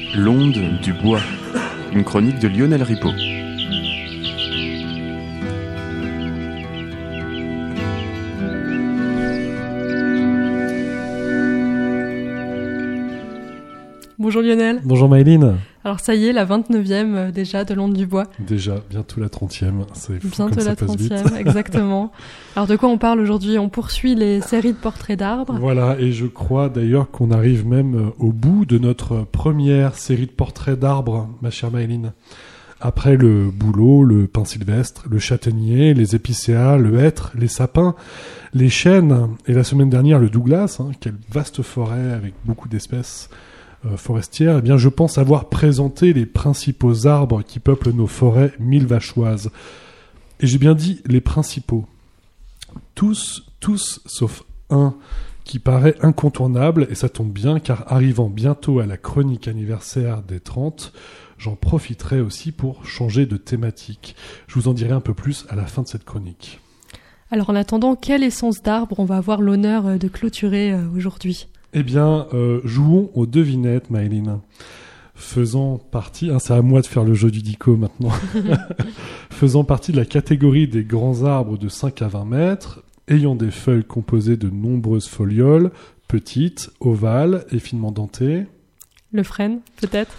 L'onde du bois, une chronique de Lionel Ripaud. Bonjour Lionel. Bonjour Maëline. Alors ça y est, la 29e déjà de l'onde du bois. Déjà, bientôt la 30e. C'est fou bientôt comme la ça passe 30e, vite. Exactement. Alors de quoi on parle aujourd'hui? On poursuit les séries de portraits d'arbres. Voilà, et je crois d'ailleurs qu'on arrive même au bout de notre première série de portraits d'arbres, ma chère Maëline. Après le bouleau, le pin sylvestre, le châtaignier, les épicéas, le hêtre, les sapins, les chênes, et la semaine dernière le Douglas, quelle vaste forêt avec beaucoup d'espèces forestières, eh bien je pense avoir présenté les principaux arbres qui peuplent nos forêts millevachoises. Et j'ai bien dit les principaux. Tous sauf un qui paraît incontournable, et ça tombe bien car arrivant bientôt à la chronique anniversaire des 30, j'en profiterai aussi pour changer de thématique. Je vous en dirai un peu plus à la fin de cette chronique. Alors en attendant, quelle essence d'arbre on va avoir l'honneur de clôturer aujourd'hui? Eh bien, jouons aux devinettes, Maëline. Faisant partie, c'est à moi de faire le jeu du dico maintenant, faisant partie de la catégorie des grands arbres de 5 à 20 mètres, ayant des feuilles composées de nombreuses folioles, petites, ovales et finement dentées. Le frêne, peut-être?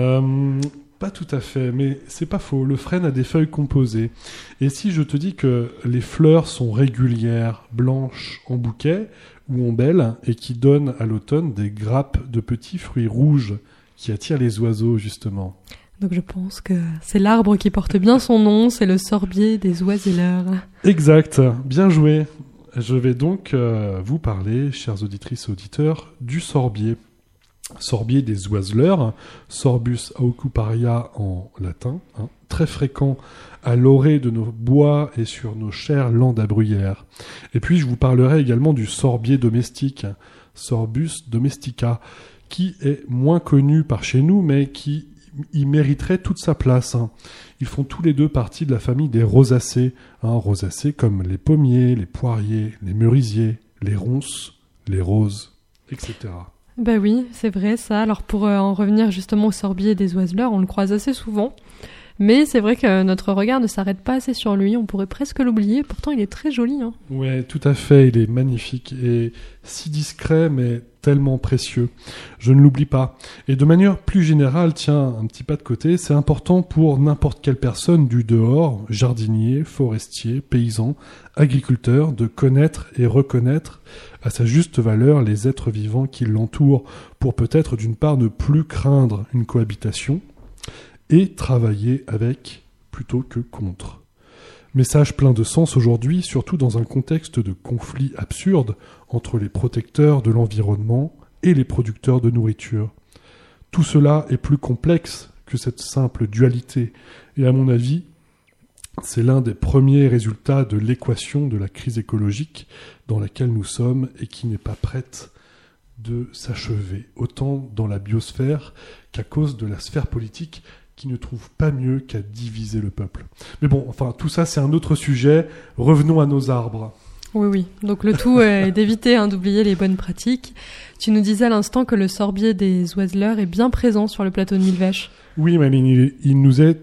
Pas tout à fait, mais c'est pas faux. Le frêne a des feuilles composées. Et si je te dis que les fleurs sont régulières, blanches en bouquet ou ombelles, et qui donnent à l'automne des grappes de petits fruits rouges qui attirent les oiseaux, justement. Donc je pense que c'est l'arbre qui porte bien son nom, c'est le sorbier des oiseleurs. Exact, bien joué. Je vais donc vous parler, chères auditrices et auditeurs, du sorbier. Sorbier des oiseleurs, Sorbus aucuparia en latin, très fréquent à l'orée de nos bois et sur nos chères landes à bruyère. Et puis je vous parlerai également du sorbier domestique, Sorbus domestica, qui est moins connu par chez nous, mais qui y mériterait toute sa place. Ils font tous les deux partie de la famille des rosacées, rosacées comme les pommiers, les poiriers, les merisiers, les ronces, les roses, etc. Ben oui, c'est vrai ça. Alors pour en revenir justement au sorbier des oiseleurs, on le croise assez souvent. Mais c'est vrai que notre regard ne s'arrête pas assez sur lui, on pourrait presque l'oublier, pourtant il est très joli. Ouais, tout à fait, il est magnifique et si discret mais tellement précieux. Je ne l'oublie pas. Et de manière plus générale, tiens, un petit pas de côté, c'est important pour n'importe quelle personne du dehors, jardinier, forestier, paysan, agriculteur, de connaître et reconnaître à sa juste valeur les êtres vivants qui l'entourent, pour peut-être d'une part ne plus craindre une cohabitation, et travailler avec plutôt que contre. Message plein de sens aujourd'hui, surtout dans un contexte de conflit absurde entre les protecteurs de l'environnement et les producteurs de nourriture. Tout cela est plus complexe que cette simple dualité, et à mon avis, c'est l'un des premiers résultats de l'équation de la crise écologique dans laquelle nous sommes et qui n'est pas prête de s'achever, autant dans la biosphère qu'à cause de la sphère politique qui ne trouve pas mieux qu'à diviser le peuple. Mais bon, tout ça c'est un autre sujet. Revenons à nos arbres. Oui. Donc le tout est d'éviter d'oublier les bonnes pratiques. Tu nous disais à l'instant que le sorbier des oiseleurs est bien présent sur le plateau de Millevaches. Oui, Maline, il nous est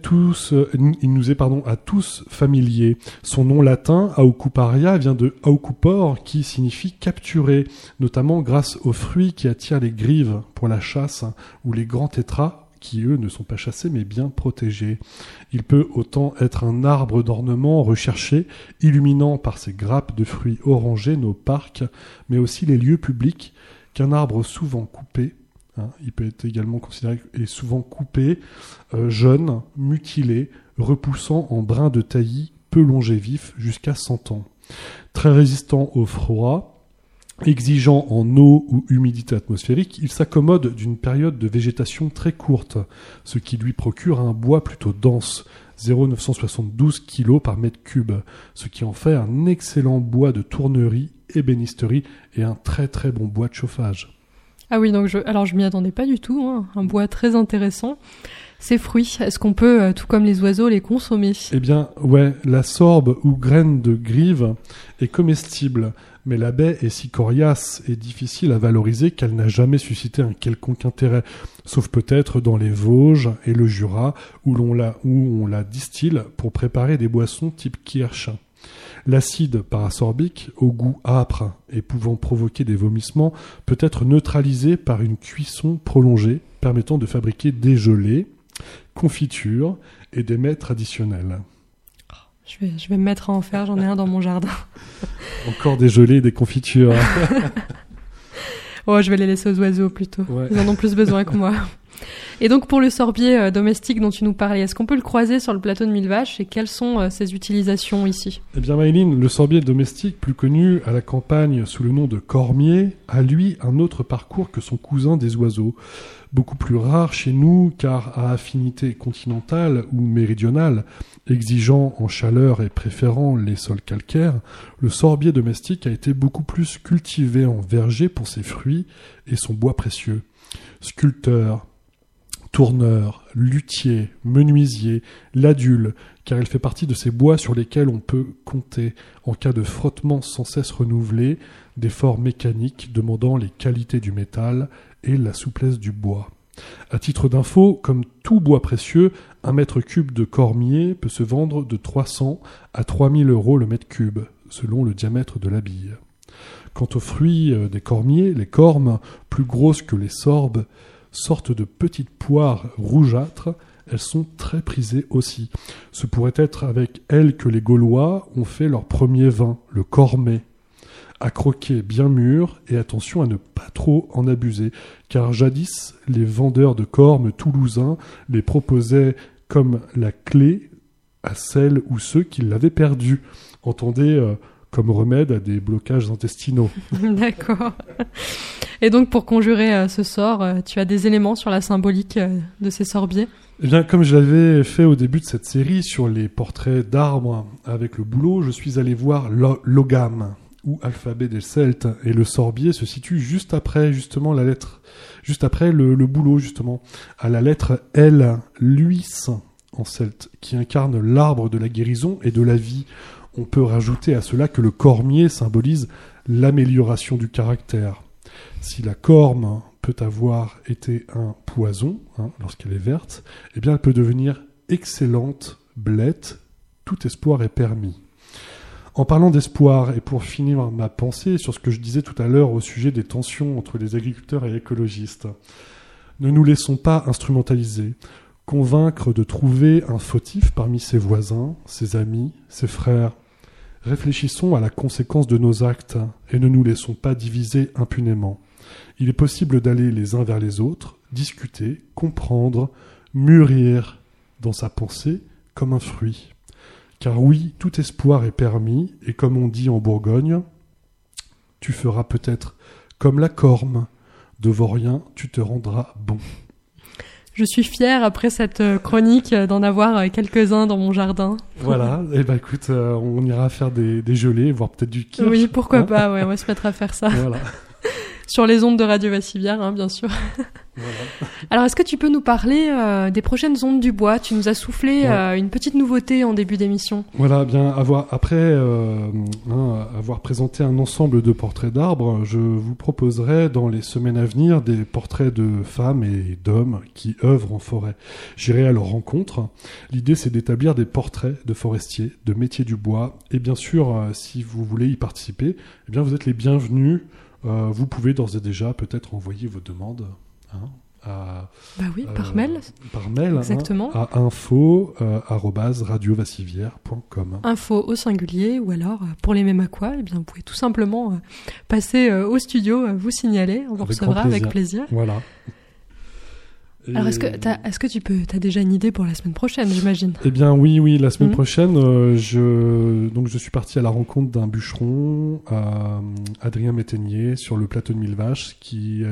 à tous familier. Son nom latin, aucuparia, vient de aucupor, qui signifie capturer, notamment grâce aux fruits qui attirent les grives pour la chasse, ou les grands tétras, qui eux ne sont pas chassés mais bien protégés. Il peut autant être un arbre d'ornement recherché, illuminant par ses grappes de fruits orangés nos parcs, mais aussi les lieux publics, qu'un arbre souvent coupé. Il peut être également considéré et souvent coupé, jeune, mutilé, repoussant en brins de taillis, peu longévif, jusqu'à 100 ans. Très résistant au froid, exigeant en eau ou humidité atmosphérique, il s'accommode d'une période de végétation très courte, ce qui lui procure un bois plutôt dense, 0,972 kg par mètre cube, ce qui en fait un excellent bois de tournerie, ébénisterie et un très très bon bois de chauffage. Ah oui, donc je m'y attendais pas du tout, un bois très intéressant. Ces fruits, est-ce qu'on peut, tout comme les oiseaux, les consommer? Eh bien, ouais, la sorbe ou graine de grive est comestible, mais la baie est si coriace et difficile à valoriser qu'elle n'a jamais suscité un quelconque intérêt, sauf peut-être dans les Vosges et le Jura, où on la distille pour préparer des boissons type kirsch. L'acide parasorbique, au goût âpre et pouvant provoquer des vomissements, peut être neutralisé par une cuisson prolongée, permettant de fabriquer des gelées, confitures et des mets traditionnels. Je vais me mettre à en faire, j'en ai un dans mon jardin. Encore des gelées et des confitures. Oh, je vais les laisser aux oiseaux plutôt. Ouais. Ils en ont plus besoin que moi. Et donc pour le sorbier domestique dont tu nous parlais, est-ce qu'on peut le croiser sur le plateau de Mille Vaches et quelles sont ses utilisations ici? Eh bien Maëline, le sorbier domestique, plus connu à la campagne sous le nom de cormier, a lui un autre parcours que son cousin des oiseaux. Beaucoup plus rare chez nous car à affinité continentale ou méridionale, exigeant en chaleur et préférant les sols calcaires, le sorbier domestique a été beaucoup plus cultivé en verger pour ses fruits et son bois précieux. Sculpteur, tourneur, luthier, menuisier, ladule, car elle fait partie de ces bois sur lesquels on peut compter en cas de frottement sans cesse renouvelé, d'efforts mécaniques demandant les qualités du métal et la souplesse du bois. À titre d'info, comme tout bois précieux, un mètre cube de cormier peut se vendre de 300 à 3000 € le mètre cube, selon le diamètre de la bille. Quant aux fruits des cormiers, les cormes, plus grosses que les sorbes, sortes de petites poires rougeâtres, elles sont très prisées aussi. Ce pourrait être avec elles que les Gaulois ont fait leur premier vin, le cormet. À croquer bien mûr et attention à ne pas trop en abuser, car jadis, les vendeurs de cormes toulousains les proposaient comme la clé à celles ou ceux qui l'avaient perdue. Entendez comme remède à des blocages intestinaux. D'accord. Et donc, pour conjurer ce sort, tu as des éléments sur la symbolique de ces sorbiers? Eh bien, comme je l'avais fait au début de cette série sur les portraits d'arbres avec le bouleau, je suis allé voir l'ogame, ou alphabet des Celtes, et le sorbier se situe juste après, justement, la lettre, juste après le bouleau, justement, à la lettre L, luis en celte, qui incarne l'arbre de la guérison et de la vie. On peut rajouter à cela que le cormier symbolise l'amélioration du caractère. Si la corme peut avoir été un poison, lorsqu'elle est verte, eh bien elle peut devenir excellente blette. Tout espoir est permis. En parlant d'espoir, et pour finir ma pensée sur ce que je disais tout à l'heure au sujet des tensions entre les agriculteurs et écologistes, ne nous laissons pas instrumentaliser, convaincre de trouver un fautif parmi ses voisins, ses amis, ses frères. Réfléchissons à la conséquence de nos actes et ne nous laissons pas diviser impunément. Il est possible d'aller les uns vers les autres, discuter, comprendre, mûrir dans sa pensée comme un fruit. Car oui, tout espoir est permis, et comme on dit en Bourgogne, tu feras peut-être comme la corme, de vaurien tu te rendras bon. Je suis fière, après cette chronique, d'en avoir quelques-uns dans mon jardin. Voilà, et ben écoute, on ira faire des gelées, voire peut-être du kirsch. Oui, pourquoi pas, ouais, on va se mettre à faire ça. Voilà. Sur les ondes de Radio Vassivière, bien sûr. Voilà. Alors, est-ce que tu peux nous parler des prochaines ondes du bois? Tu nous as soufflé une petite nouveauté en début d'émission. Voilà, bien, après avoir présenté un ensemble de portraits d'arbres, je vous proposerai dans les semaines à venir des portraits de femmes et d'hommes qui œuvrent en forêt. J'irai à leur rencontre. L'idée, c'est d'établir des portraits de forestiers, de métiers du bois. Et bien sûr, si vous voulez y participer, eh bien, vous êtes les bienvenus. Vous pouvez d'ores et déjà peut-être envoyer vos demandes par mail. Par mail, exactement. À info@radiovassivière.com. Info au singulier, ou alors pour les Mémacois, eh bien vous pouvez tout simplement passer au studio, vous signaler, on vous recevra avec plaisir. Voilà. Alors est-ce que t'as déjà une idée pour la semaine prochaine, j'imagine? Eh bien oui, la semaine prochaine, je suis parti à la rencontre d'un bûcheron, Adrien Métainier, sur le plateau de Mille Vaches, qui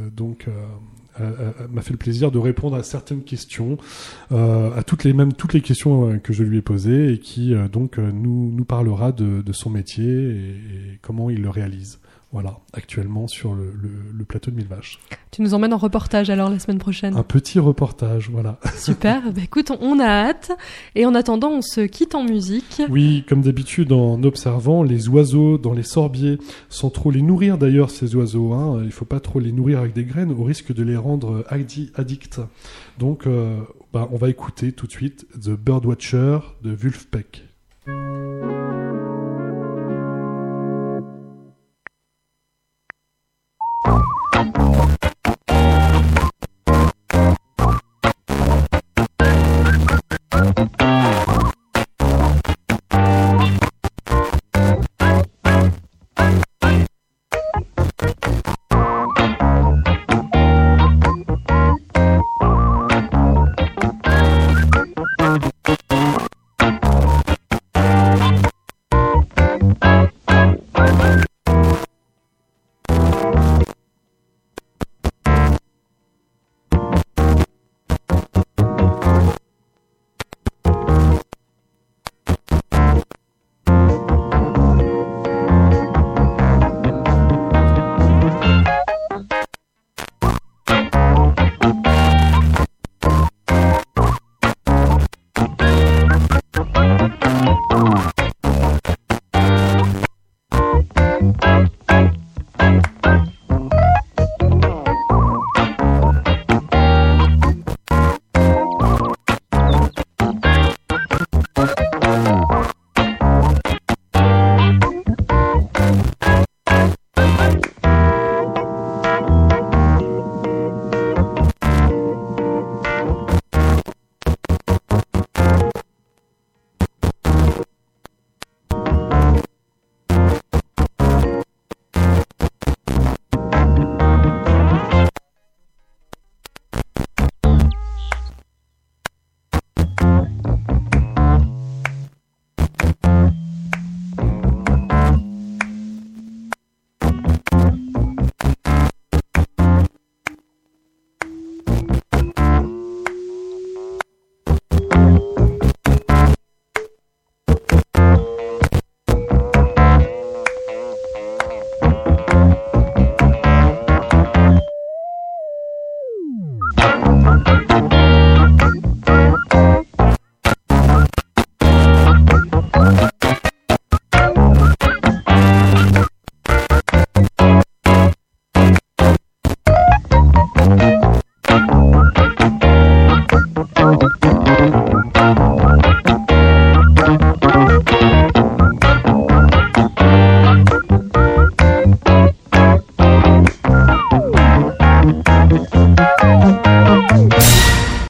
m'a fait le plaisir de répondre à certaines questions, à toutes les questions que je lui ai posées, et qui nous parlera de son métier et comment il le réalise. Voilà, actuellement sur le plateau de Mille Vaches. Tu nous emmènes en reportage alors la semaine prochaine. Un petit reportage, voilà. Super, bah écoute, on a hâte. Et en attendant, on se quitte en musique. Oui, comme d'habitude, en observant les oiseaux dans les sorbiers, sans trop les nourrir d'ailleurs, ces oiseaux. Il ne faut pas trop les nourrir avec des graines, au risque de les rendre addicts. Donc, on va écouter tout de suite The Birdwatcher de Vulfpeck.